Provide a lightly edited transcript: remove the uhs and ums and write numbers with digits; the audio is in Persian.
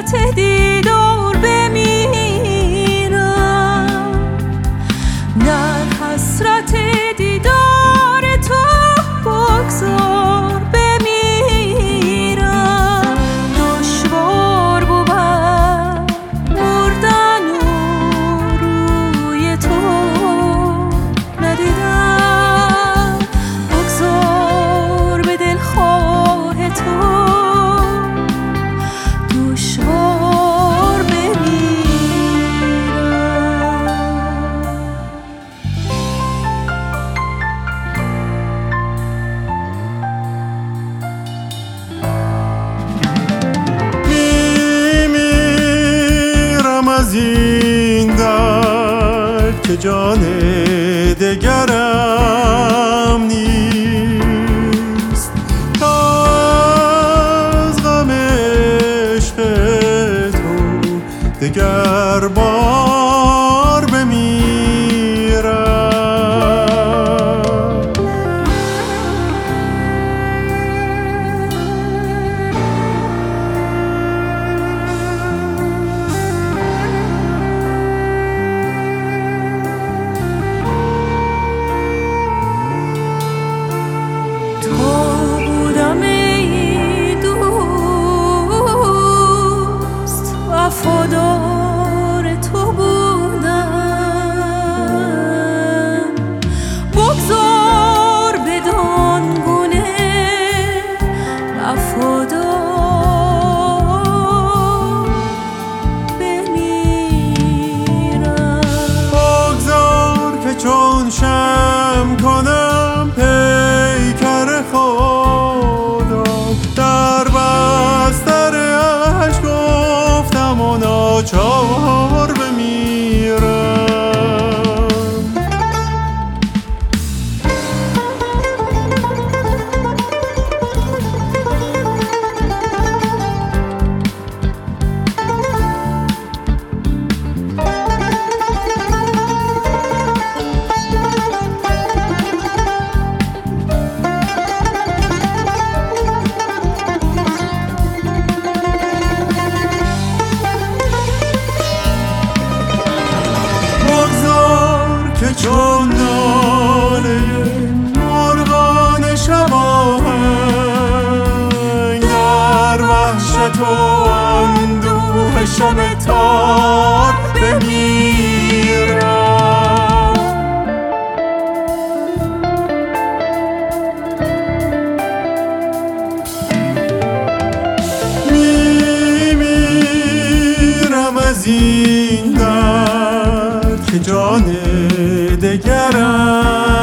حسرت دیدار بمیرم، در حسرت دیدار تو بگذار بمیرم. دشوار بود مردن و روی تو ندیدم، بگذار به دلخواه تو دشوار بمیرم. میمیرم از این درد که جان دگرم نیست، تا از غم عشق تو دگر بار بمیرم. وفادار تو بودم، بگذار بدان گونه وفادار بمیرم. بگذار که چون شمع کنم پیکر خدا، در بستر عشق گفتم و ناچار بمیرم. که چون ناله مرغان شباهنگ در وحشت و اندوه شب تار بمیرم. میمیرم از این درد که جان دگرم